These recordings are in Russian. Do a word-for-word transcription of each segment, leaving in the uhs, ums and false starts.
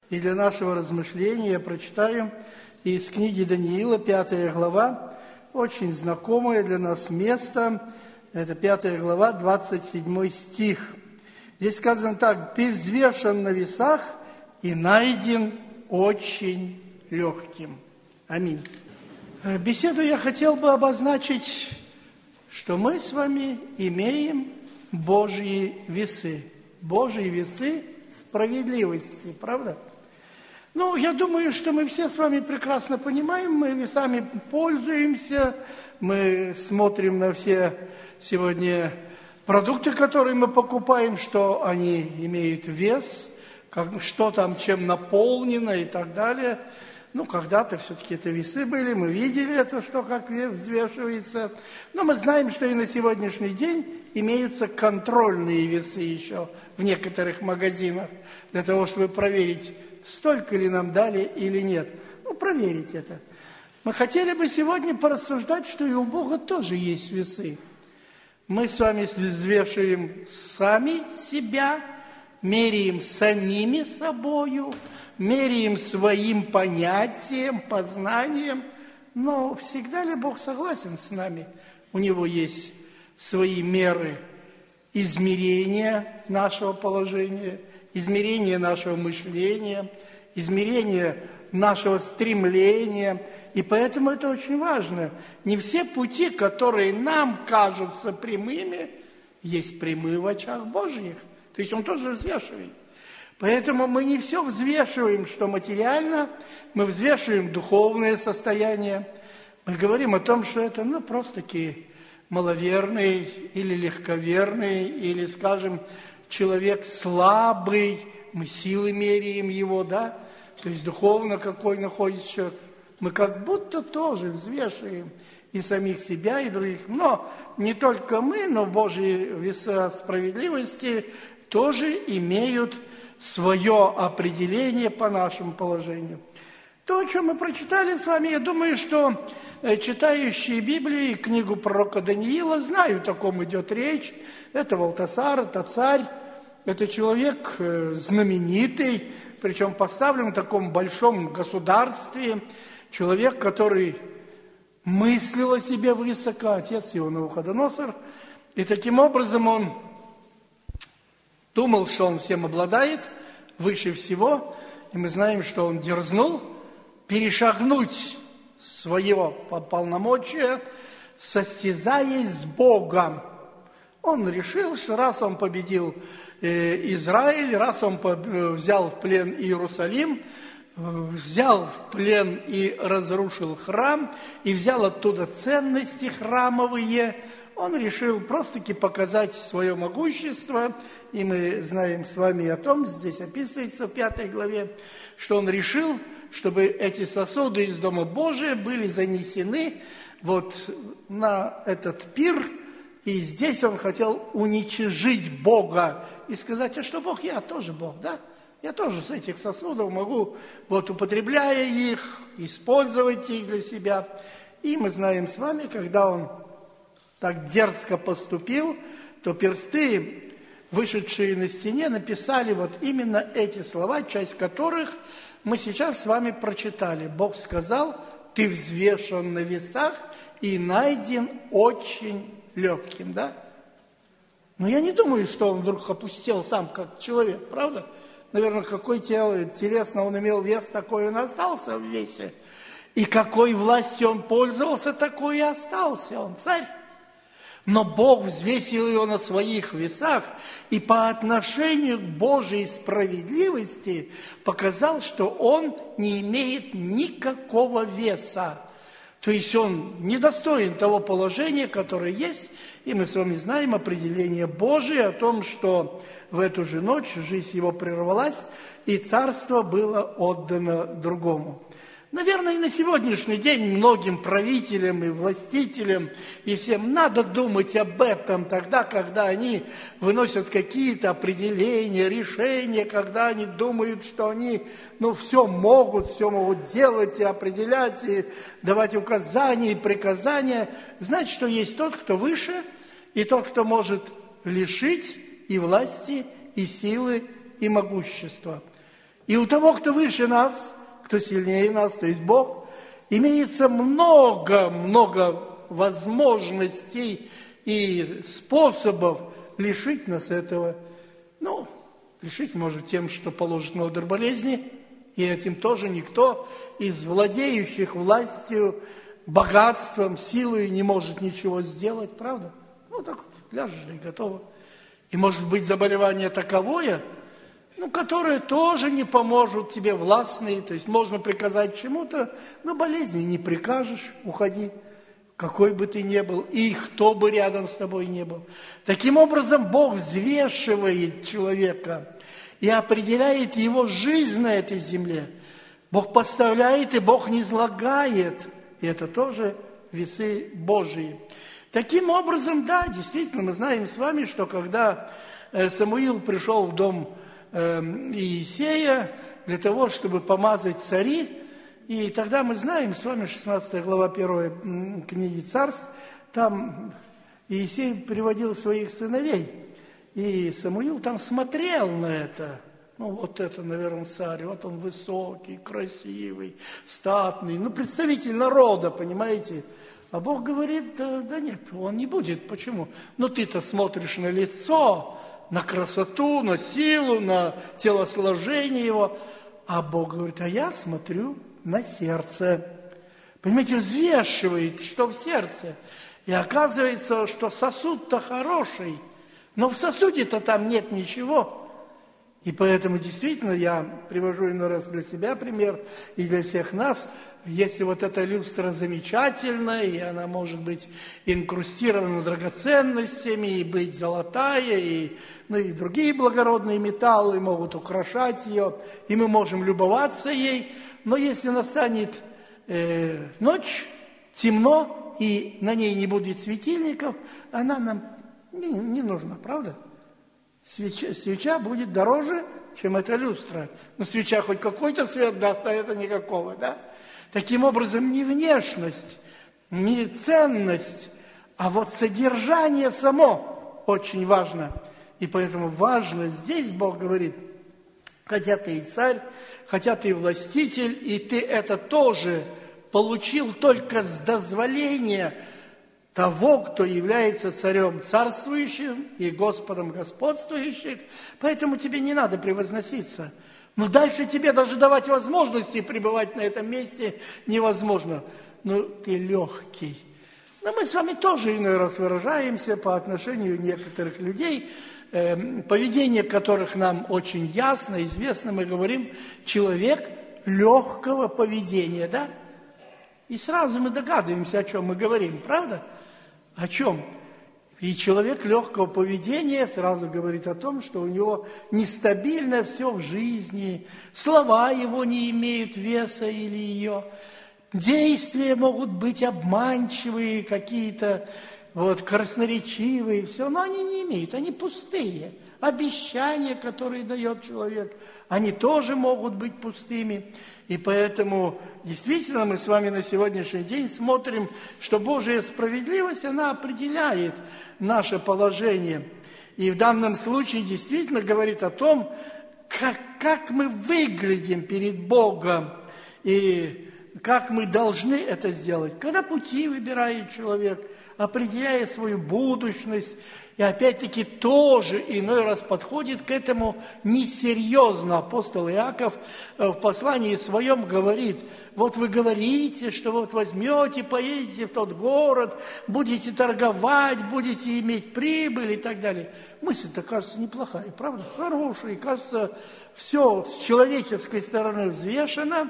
И для нашего размышления я прочитаю из книги Даниила, пятая глава, очень знакомое для нас место. Это пятая глава, двадцать седьмой стих. Здесь сказано так: «Ты взвешен на весах и найден очень легким». Аминь. Беседу я хотел бы обозначить, что мы с вами имеем Божьи весы. Божьи весы справедливости, правда? Ну, я думаю, что мы все с вами прекрасно понимаем, мы весами пользуемся, мы смотрим на все сегодня продукты, которые мы покупаем, что они имеют вес, как, что там чем наполнено и так далее. Ну, когда-то все-таки это весы были, мы видели это, что как взвешивается. Но мы знаем, что и на сегодняшний день имеются контрольные весы еще в некоторых магазинах, для того, чтобы проверить, столько ли нам дали или нет. Ну, проверить это. Мы хотели бы сегодня порассуждать, что и у Бога тоже есть весы. Мы с вами взвешиваем сами себя, меряем самими собою, меряем своим понятием, познанием. Но всегда ли Бог согласен с нами? У Него есть свои меры измерения нашего положения, измерения нашего мышления, измерения нашего стремления. И поэтому это очень важно. Не все пути, которые нам кажутся прямыми, есть прямые в очах Божьих. То есть Он тоже взвешивает. Поэтому мы не все взвешиваем, что материально, мы взвешиваем духовное состояние. Мы говорим о том, что это, ну, просто-таки маловерный или легковерный, или, скажем, человек слабый, мы силы меряем его, да? То есть духовно какой находится человек. Мы как будто тоже взвешиваем и самих себя, и других. Но не только мы, но Божьи веса справедливости тоже имеют свое определение по нашему положению. То, о чем мы прочитали с вами, я думаю, что читающие Библию и книгу пророка Даниила знают, о ком идет речь. Это Валтасар, это царь, это человек знаменитый, причем поставлен в таком большом государстве, человек, который мыслил о себе высоко, отец его Навуходоносор, и таким образом он думал, что он всем обладает, выше всего, и мы знаем, что он дерзнул перешагнуть свое полномочие, состязаясь с Богом. Он решил, что раз он победил Израиль, раз он взял в плен Иерусалим, взял в плен и разрушил храм, и взял оттуда ценности храмовые, он решил просто-таки показать свое могущество. И мы знаем с вами о том, здесь описывается в пятой главе, что он решил, чтобы эти сосуды из Дома Божия были занесены вот на этот пир. И здесь он хотел уничижить Бога и сказать: а что Бог, я тоже Бог, да? Я тоже с этих сосудов могу, вот употребляя их, использовать их для себя. И мы знаем с вами, когда он так дерзко поступил, то персты, вышедшие на стене, написали вот именно эти слова, часть которых мы сейчас с вами прочитали. Бог сказал: ты взвешен на весах и найден очень легким, да? Но я не думаю, что он вдруг опустел сам как человек, правда? Наверное, какой тело, интересно, он имел вес, такой он остался в весе. И какой властью он пользовался, такой и остался. Он царь. Но Бог взвесил его на своих весах и по отношению к Божьей справедливости показал, что он не имеет никакого веса. То есть он недостоин того положения, которое есть. И мы с вами знаем определение Божие о том, что в эту же ночь жизнь его прервалась, и царство было отдано другому. Наверное, и на сегодняшний день многим правителям и властителям и всем надо думать об этом тогда, когда они выносят какие-то определения, решения, когда они думают, что они, ну, все могут, все могут делать и определять, и давать указания и приказания. Знать, что есть тот, кто выше, и тот, кто может лишить и власти, и силы, и могущества. И у того, кто выше нас, кто сильнее нас, то есть Бог, имеется много-много возможностей и способов лишить нас этого. Ну, лишить может тем, что положит на удар болезни, и этим тоже никто из владеющих властью, богатством, силой не может ничего сделать, правда? Ну, так вот, ляжешь и готово. И может быть заболевание таковое, ну, которое тоже не поможет тебе властные, то есть можно приказать чему-то, но болезни не прикажешь, уходи, какой бы ты ни был, и кто бы рядом с тобой не был. Таким образом, Бог взвешивает человека и определяет его жизнь на этой земле. Бог поставляет, и Бог низлагает. И это тоже весы Божьи. Таким образом, да, действительно, мы знаем с вами, что когда Самуил пришел в дом Иисея для того, чтобы помазать цари, и тогда мы знаем с вами, шестнадцатая глава первой книги Царств, там Иисей приводил своих сыновей, и Самуил там смотрел на это. Ну, вот это, наверное, царь, вот он высокий, красивый, статный, ну, представитель народа, понимаете? А Бог говорит, да, да нет, он не будет. Почему? Ну, ты-то смотришь на лицо, на красоту, на силу, на телосложение его. А Бог говорит, а я смотрю на сердце. Понимаете, взвешивает, что в сердце. И оказывается, что сосуд-то хороший, но в сосуде-то там нет ничего. И поэтому действительно я привожу иной раз для себя пример и для всех нас. Если вот эта люстра замечательная, и она может быть инкрустирована драгоценностями, и быть золотая, и, ну, и другие благородные металлы могут украшать ее, и мы можем любоваться ей. Но если настанет э, ночь, темно, и на ней не будет светильников, она нам не, не нужна, правда? Свеча, свеча будет дороже, чем эта люстра. Но свеча хоть какой-то свет даст, а это никакого, да? Таким образом, не внешность, не ценность, а вот содержание само очень важно. И поэтому важно здесь, Бог говорит, хотя ты и царь, хотя ты и властитель, и ты это тоже получил только с дозволения того, кто является царем царствующим и Господом господствующим, поэтому тебе не надо превозноситься. Но дальше тебе даже давать возможности пребывать на этом месте невозможно. Ну, ты легкий. Но мы с вами тоже иной раз выражаемся по отношению некоторых людей, э, поведение которых нам очень ясно, известно. Мы говорим, человек легкого поведения, да? И сразу мы догадываемся, о чем мы говорим, правда? О чем? И человек легкого поведения сразу говорит о том, что у него нестабильно все в жизни, слова его не имеют веса или ее, действия могут быть обманчивые, какие-то вот, красноречивые, все, но они не имеют, они пустые. Обещания, которые дает человек, они тоже могут быть пустыми. И поэтому действительно мы с вами на сегодняшний день смотрим, что Божья справедливость, она определяет наше положение. И в данном случае действительно говорит о том, как, как мы выглядим перед Богом и как мы должны это сделать. Когда пути выбирает человек, определяя свою будущность, и опять-таки тоже иной раз подходит к этому несерьезно. Апостол Иаков в послании своем говорит, вот вы говорите, что вот возьмете, поедете в тот город, будете торговать, будете иметь прибыль и так далее. Мысль-то, кажется, неплохая, правда? Хорошая, и, кажется, все с человеческой стороны взвешено.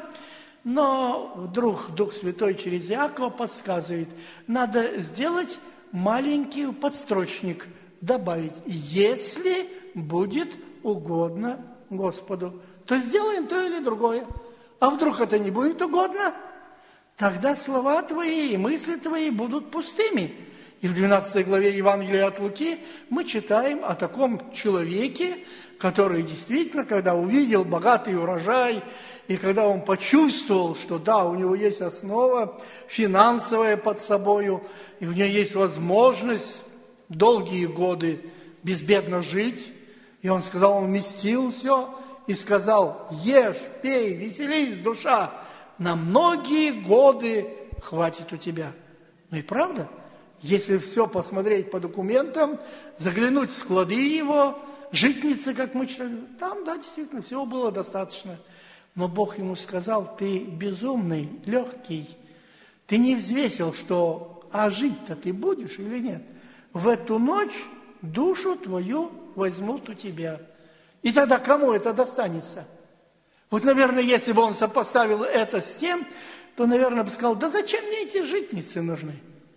Но вдруг Дух Святой через Иакова подсказывает, надо сделать маленький подстрочник, добавить, если будет угодно Господу, то сделаем то или другое. А вдруг это не будет угодно, тогда слова твои и мысли твои будут пустыми. И в двенадцатой главе Евангелия от Луки мы читаем о таком человеке, который действительно, когда увидел богатый урожай, и когда он почувствовал, что да, у него есть основа финансовая под собою, и у него есть возможность долгие годы безбедно жить, и он сказал, он вместил все, и сказал: ешь, пей, веселись, душа, на многие годы хватит у тебя. Ну и правда, если все посмотреть по документам, заглянуть в склады его, житницы, как мы читали, там, да, действительно, всего было достаточно. Но Бог ему сказал: ты безумный, легкий, ты не взвесил, что, а жить-то ты будешь или нет? В эту ночь душу твою возьмут у тебя. И тогда кому это достанется? Вот, наверное, если бы он сопоставил это с тем, то, наверное, бы сказал: да зачем мне эти житницы нужны?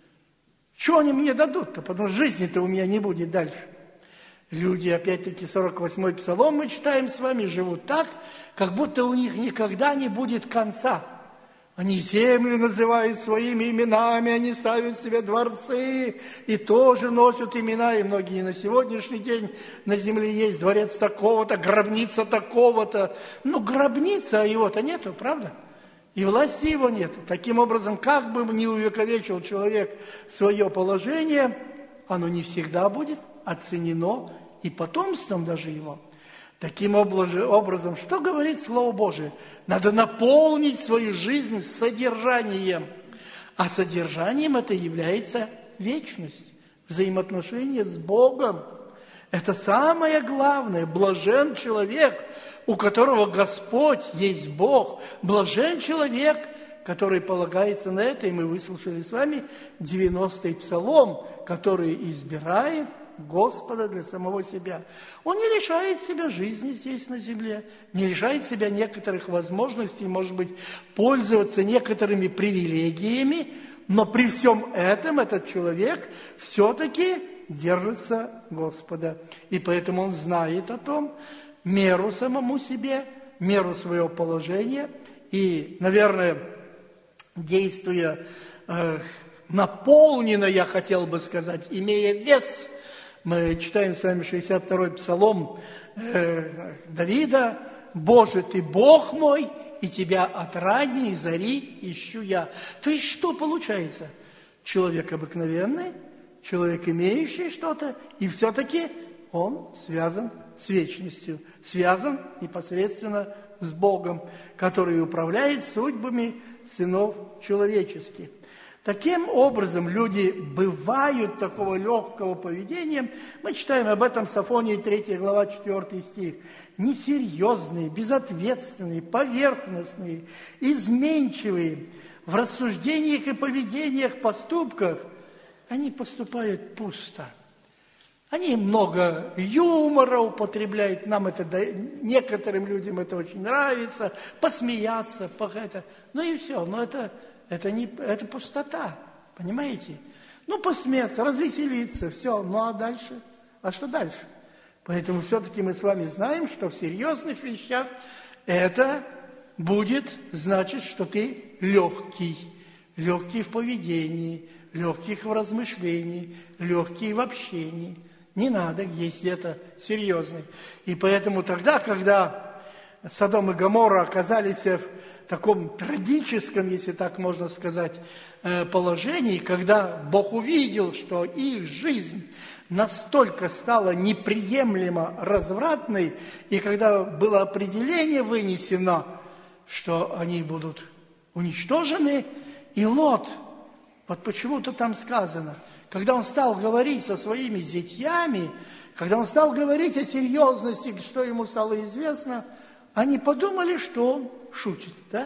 Чего они мне дадут-то? Потому что жизни-то у меня не будет дальше. Люди, опять-таки, сорок восьмой Псалом мы читаем с вами, живут так, как будто у них никогда не будет конца. Они землю называют своими именами, они ставят себе дворцы и тоже носят имена. И многие на сегодняшний день на земле есть дворец такого-то, гробница такого-то. Ну, гробница, а его-то нету, правда? И власти его нету. Таким образом, как бы ни увековечил человек свое положение, оно не всегда будет оценено и потомством даже его. Таким образом, что говорит Слово Божие? Надо наполнить свою жизнь содержанием. А содержанием это является вечность, взаимоотношения с Богом. Это самое главное. Блажен человек, у которого Господь есть Бог. Блажен человек, который полагается на это. И мы выслушали с вами девяностый Псалом, который избирает Господа для самого себя. Он не лишает себя жизни здесь на земле, не лишает себя некоторых возможностей, может быть, пользоваться некоторыми привилегиями, но при всем этом этот человек все-таки держится Господа. И поэтому он знает о том, меру самому себе, меру своего положения, и, наверное, действуя э, наполненно, я хотел бы сказать, имея вес. Мы читаем с вами шестьдесят второй Псалом э, Давида: «Боже, Ты Бог мой, и Тебя от ранней зари ищу я». То есть что получается? Человек обыкновенный, человек, имеющий что-то, и все-таки он связан с вечностью, связан непосредственно с Богом, который управляет судьбами сынов человеческих. Таким образом, люди бывают такого легкого поведения. Мы читаем об этом в Софонии третья глава, четвёртый стих. Несерьезные, безответственные, поверхностные, изменчивые в рассуждениях и поведениях, поступках. Они поступают пусто. Они много юмора употребляют. Нам это, некоторым людям это очень нравится. Посмеяться, это. Ну и все. Но это... Это, не, это пустота, понимаете? Ну, посмеяться, развеселиться, все. Ну, а дальше? А что дальше? Поэтому все-таки мы с вами знаем, что в серьезных вещах это будет значить, что ты легкий. Легкий в поведении, легкий в размышлении, легкий в общении. Не надо, если это серьезный. И поэтому тогда, когда Содом и Гоморра оказались в таком трагическом, если так можно сказать, положении, когда Бог увидел, что их жизнь настолько стала неприемлемо развратной, и когда было определение вынесено, что они будут уничтожены, и Лот, вот почему-то там сказано, когда он стал говорить со своими зятьями, когда он стал говорить о серьезности, что ему стало известно, они подумали, что он шутит, да?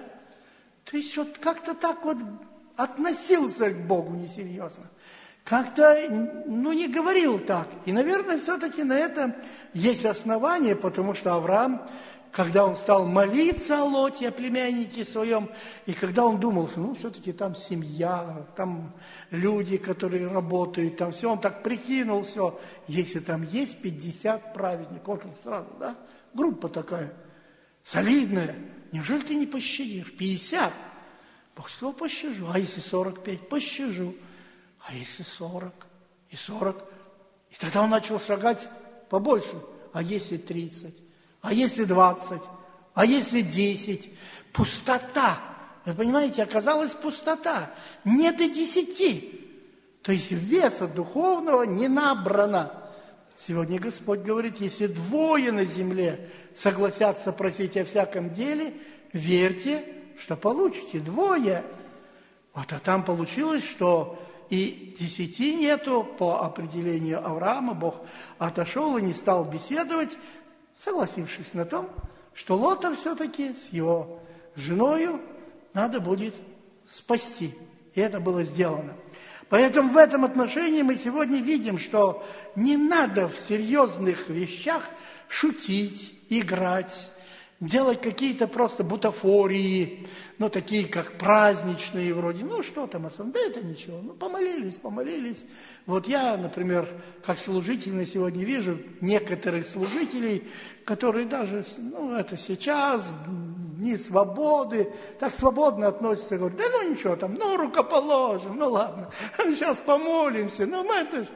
То есть вот как-то так вот относился к Богу несерьезно. Как-то, ну, не говорил так. И, наверное, все-таки на это есть основание, потому что Авраам, когда он стал молиться о Лоте, о племяннике своем, и когда он думал, что, ну, все-таки там семья, там люди, которые работают, там все, он так прикинул все. Если там есть пятьдесят праведников, вот он сразу, да, группа такая, солидная. Неужели ты не пощадишь? пятьдесят. Бог сказал, пощажу. А если сорок пять? Пощажу. А если сорок? И сорок? И тогда он начал шагать побольше. А если тридцать? А если двадцать? А если десять? Пустота. Вы понимаете, оказалась пустота. Не до десяти. То есть веса духовного не набрано. Сегодня Господь говорит, если двое на земле согласятся просить о всяком деле, верьте, что получите. Двое. Вот, а там получилось, что и десяти нету по определению Авраама. Бог отошел и не стал беседовать, согласившись на том, что Лота все-таки с его женою надо будет спасти. И это было сделано. Поэтому в этом отношении мы сегодня видим, что не надо в серьезных вещах шутить, играть, делать какие-то просто бутафории, ну, такие как праздничные вроде, ну, что там, да это ничего, ну, помолились, помолились. Вот я, например, как служитель на сегодня вижу некоторых служителей, которые даже, ну, это сейчас, дни свободы, так свободно относятся, говорят, да ну ничего там, ну, рукоположим, ну, ладно, сейчас помолимся, ну, мы это...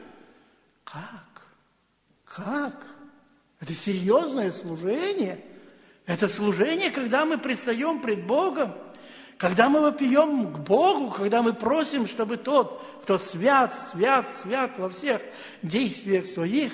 Как? Как? Это серьезное служение. Это служение, когда мы предстаем пред Богом, когда мы вопием к Богу, когда мы просим, чтобы тот, кто свят, свят, свят во всех действиях своих,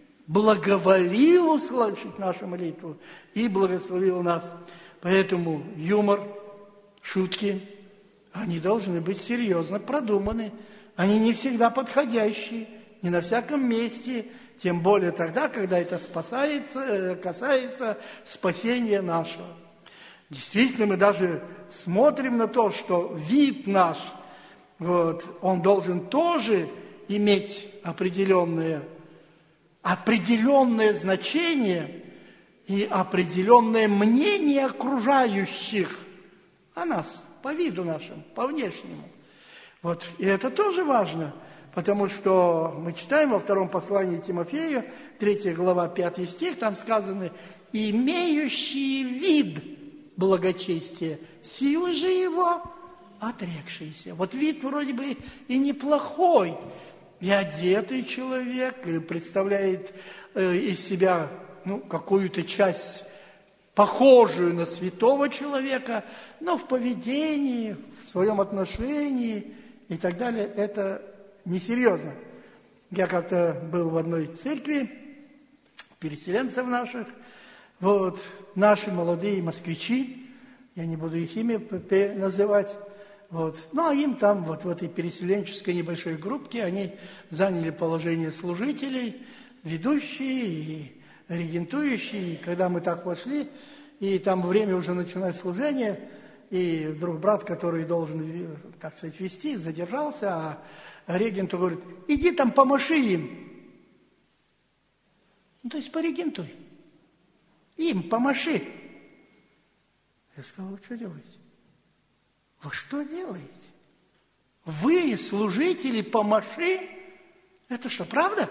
благоволил услышать нашу молитву и благословил нас. Поэтому юмор, шутки, они должны быть серьезно продуманы. Они не всегда подходящие, не на всяком месте, тем более тогда, когда это спасается, касается спасения нашего. Действительно, мы даже смотрим на то, что вид наш, вот, он должен тоже иметь определенное, определенное значение и определенное мнение окружающих о нас, по виду нашему, по внешнему. Вот, и это тоже важно. Потому что мы читаем во втором послании Тимофею, третья глава, пятый стих, там сказано, имеющие вид благочестия, силы же его отрекшиеся. Вот вид вроде бы и неплохой, и одетый человек, и представляет э, из себя ну, какую-то часть, похожую на святого человека, но в поведении, в своем отношении и так далее, это несерьезно. Я как-то был в одной церкви, переселенцев наших, вот, наши молодые москвичи, я не буду их имя называть, вот, ну, а им там, вот в этой переселенческой небольшой группке, они заняли положение служителей, ведущие и регентующие, и когда мы так вошли, и там время уже начинать служение, и вдруг брат, который должен, так сказать, вести, задержался, а регенту говорит, иди там помаши им. Ну, то есть порегентуй. Им помаши. Я сказал, вы что делаете? Вы что делаете? Вы, служители, помаши? Это что, правда?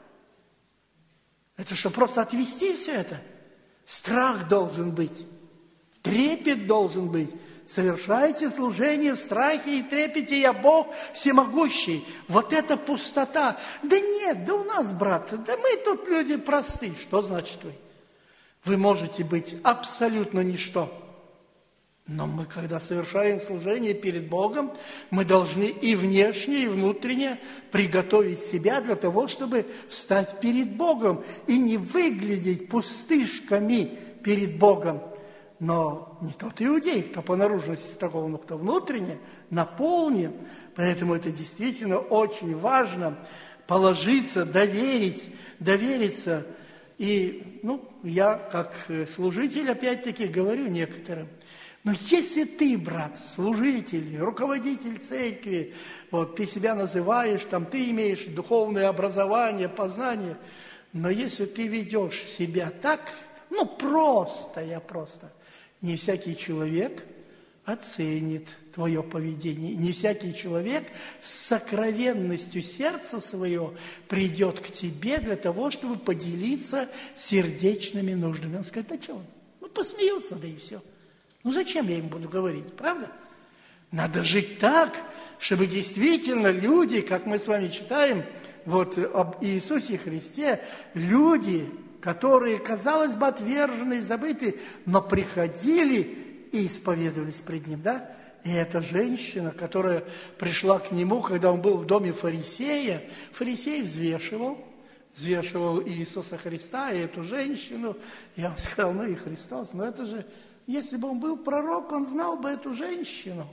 Это что, просто отвести все это? Страх должен быть. Трепет должен быть. Совершайте служение в страхе и трепете, я Бог всемогущий. Вот это пустота. Да нет, да у нас, брат, да мы тут люди простые. Что значит вы? Вы можете быть абсолютно ничто. Но мы, когда совершаем служение перед Богом, мы должны и внешне, и внутренне приготовить себя для того, чтобы встать перед Богом и не выглядеть пустышками перед Богом. Но не тот иудей, кто по наружности такого, но кто внутренне наполнен. Поэтому это действительно очень важно положиться, доверить, довериться. И, ну, я как служитель, опять-таки, говорю некоторым, но если ты, брат, служитель, руководитель церкви, вот ты себя называешь, там, ты имеешь духовное образование, познание, но если ты ведешь себя так, ну, просто, я просто... Не всякий человек оценит твое поведение. Не всякий человек с сокровенностью сердца своего придет к тебе для того, чтобы поделиться сердечными нуждами. Он скажет, а что он? Ну, посмеются, да и все. Ну, зачем я им буду говорить, правда? Надо жить так, чтобы действительно люди, как мы с вами читаем, вот об Иисусе Христе, люди... которые, казалось бы, отвержены и забыты, но приходили и исповедовались пред Ним, да? И эта женщина, которая пришла к Нему, когда Он был в доме фарисея, фарисей взвешивал, взвешивал Иисуса Христа и эту женщину, и он сказал, ну и Христос, но это же, если бы он был пророк, он знал бы эту женщину.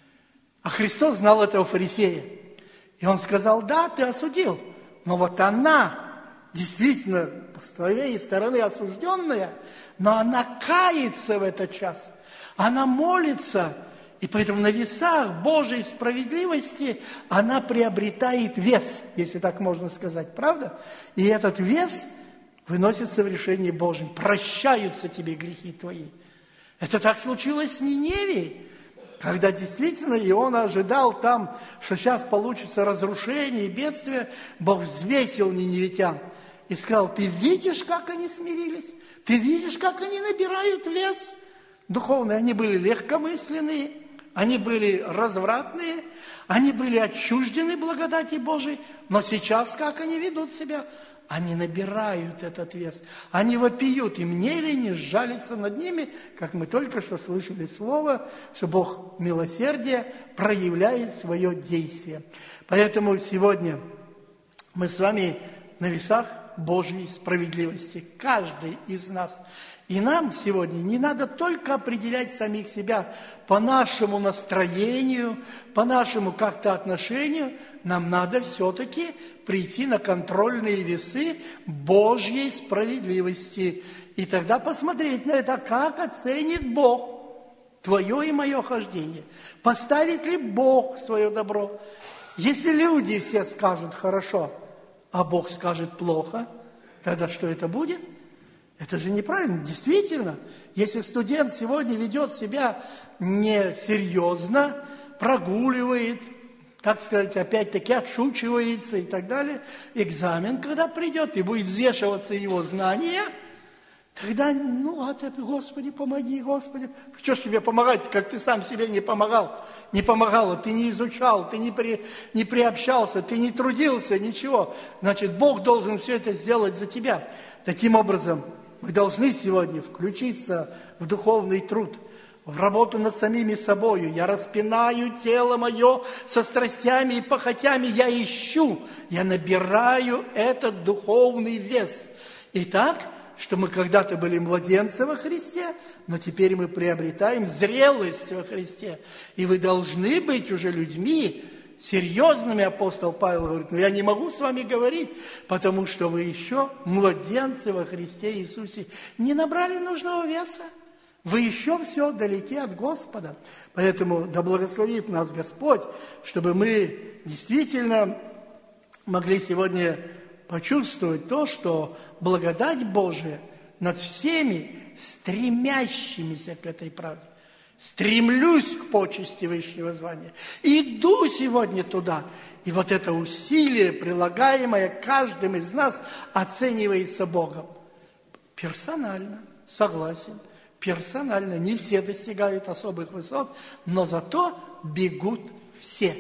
А Христос знал этого фарисея. И он сказал, да, ты осудил, но вот она действительно с твоей стороны осужденная, но она кается в этот час, она молится, и поэтому на весах Божьей справедливости она приобретает вес, если так можно сказать, правда? И этот вес выносится в решение Божьем. Прощаются тебе грехи твои. Это так случилось с Ниневией, когда действительно Иона ожидал там, что сейчас получится разрушение и бедствие, Бог взвесил ниневитян и сказал, ты видишь, как они смирились? Ты видишь, как они набирают вес духовный? Они были легкомысленные, они были развратные, они были отчуждены благодати Божией, но сейчас как они ведут себя? Они набирают этот вес, они вопиют, и мне ли не сжалиться над ними, как мы только что слышали слово, что Бог милосердия проявляет свое действие. Поэтому сегодня мы с вами на весах Божьей справедливости, каждый из нас. И нам сегодня не надо только определять самих себя по нашему настроению, по нашему как-то отношению. Нам надо все-таки прийти на контрольные весы Божьей справедливости. И тогда посмотреть на это, как оценит Бог твое и мое хождение. Поставит ли Бог свое добро? Если люди все скажут хорошо, а Бог скажет плохо, тогда что это будет? Это же неправильно. Действительно, если студент сегодня ведет себя несерьезно, прогуливает, так сказать, опять-таки отшучивается и так далее, экзамен, когда придет, и будет взвешиваться его знания, тогда, ну, а ты, Господи, помоги, Господи. Что ж тебе помогать, как ты сам себе не помогал, не помогала, ты не изучал, ты не, при, не приобщался, ты не трудился, ничего. Значит, Бог должен все это сделать за тебя. Таким образом, мы должны сегодня включиться в духовный труд, в работу над самими собою. Я распинаю тело мое со страстями и похотями, я ищу, я набираю этот духовный вес. Итак, что мы когда-то были младенцы во Христе, но теперь мы приобретаем зрелость во Христе. И вы должны быть уже людьми серьезными, апостол Павел говорит, но я не могу с вами говорить, потому что вы еще младенцы во Христе Иисусе. Не набрали нужного веса. Вы еще все далеки от Господа. Поэтому да благословит нас Господь, чтобы мы действительно могли сегодня почувствовать то, что благодать Божия над всеми стремящимися к этой правде. Стремлюсь к почести высшего звания. Иду сегодня туда. И вот это усилие, прилагаемое каждым из нас, оценивается Богом. Персонально, согласен, персонально. Не все достигают особых высот, но зато бегут все.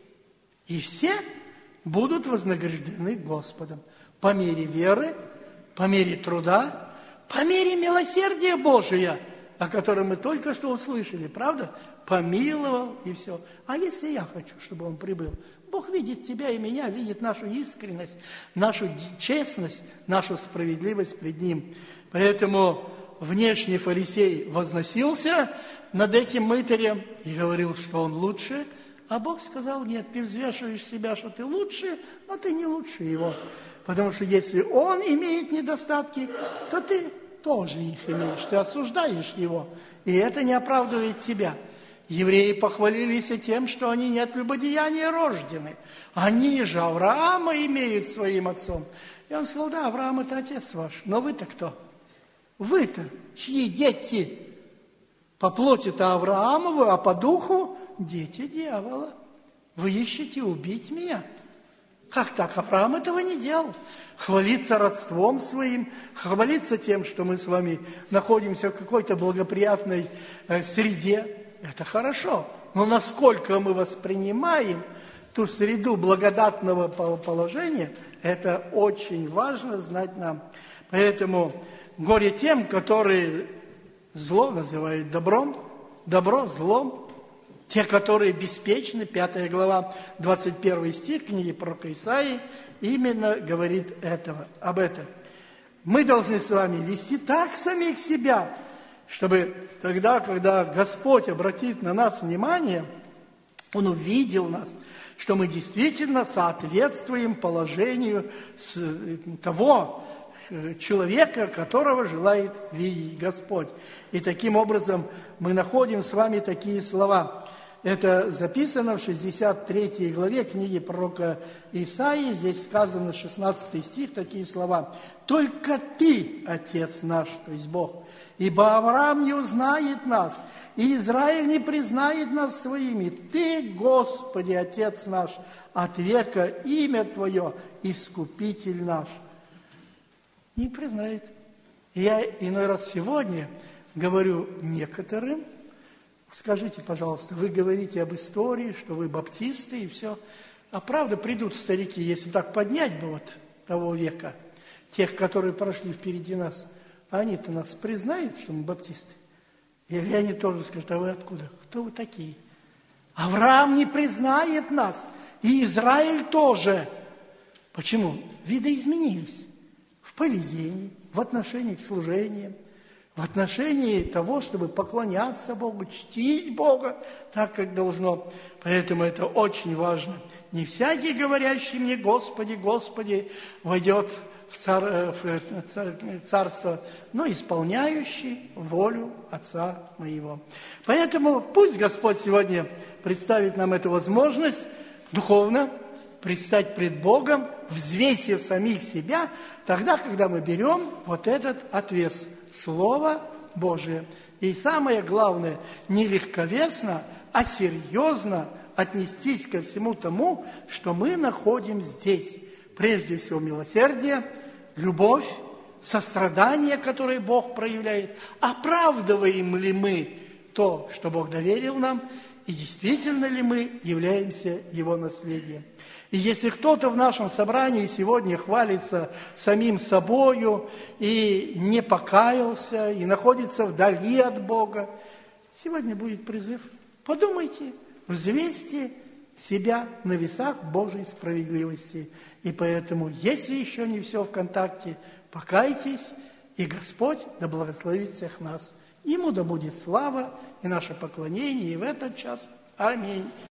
И все будут вознаграждены Господом по мере веры, по мере труда, по мере милосердия Божия, о котором мы только что услышали, правда? Помиловал и все. А если я хочу, чтобы он прибыл? Бог видит тебя и меня, видит нашу искренность, нашу честность, нашу справедливость пред Ним. Поэтому внешний фарисей возносился над этим мытарем и говорил, что он лучше, а Бог сказал, нет, ты взвешиваешь себя, что ты лучше, но ты не лучше его. Потому что если он имеет недостатки, то ты тоже их имеешь, ты осуждаешь его, и это не оправдывает тебя. Евреи похвалились и тем, что они не от любодеяния рождены. Они же Авраама имеют своим отцом. И он сказал, да, Авраам это отец ваш, но вы-то кто? Вы-то чьи дети? По плоти-то Авраамову, а по духу дети дьявола. Вы ищете убить меня? Как так? Авраам этого не делал. Хвалиться родством своим, хвалиться тем, что мы с вами находимся в какой-то благоприятной э, среде, это хорошо. Но насколько мы воспринимаем ту среду благодатного положения, это очень важно знать нам. Поэтому горе тем, которые зло называют добром, добро злом, Те, которые беспечны, пятая глава, двадцать первый стих книги пророка Исаии, именно говорит этого, об этом. Мы должны с вами вести так самих себя, чтобы тогда, когда Господь обратит на нас внимание, Он увидел нас, что мы действительно соответствуем положению того человека, которого желает видеть Господь. И таким образом мы находим с вами такие слова. Это записано в шестьдесят третьей главе книги пророка Исаии. Здесь сказано, шестнадцатый стих, такие слова. «Только Ты, Отец наш, то есть Бог, ибо Авраам не узнает нас, и Израиль не признает нас своими. Ты, Господи, Отец наш, от века имя Твое, Искупитель наш». Не признает. И я иной раз сегодня говорю некоторым, скажите, пожалуйста, вы говорите об истории, что вы баптисты и все. А правда, придут старики, если так поднять бы вот того века, тех, которые прошли впереди нас, они-то нас признают, что мы баптисты? Или они тоже скажут, а вы откуда? Кто вы такие? Авраам не признает нас, и Израиль тоже. Почему? Видоизменились в поведении, в отношении к служениям, в отношении того, чтобы поклоняться Богу, чтить Бога так, как должно. Поэтому это очень важно. Не всякий, говорящий мне «Господи, Господи», войдет в, цар, в царство, но исполняющий волю Отца моего. Поэтому пусть Господь сегодня представит нам эту возможность духовно предстать пред Богом, взвесив самих себя, тогда, когда мы берем вот этот отвес – Слово Божие. И самое главное, не легковесно, а серьезно отнестись ко всему тому, что мы находим здесь. Прежде всего милосердие, любовь, сострадание, которое Бог проявляет. Оправдываем ли мы то, что Бог доверил нам, и действительно ли мы являемся Его наследием? И если кто-то в нашем собрании сегодня хвалится самим собою и не покаялся, и находится вдали от Бога, сегодня будет призыв. Подумайте, взвесьте себя на весах Божьей справедливости. И поэтому, если еще не все в контакте, покайтесь, и Господь да благословит всех нас. Ему да будет слава и наше поклонение и в этот час. Аминь.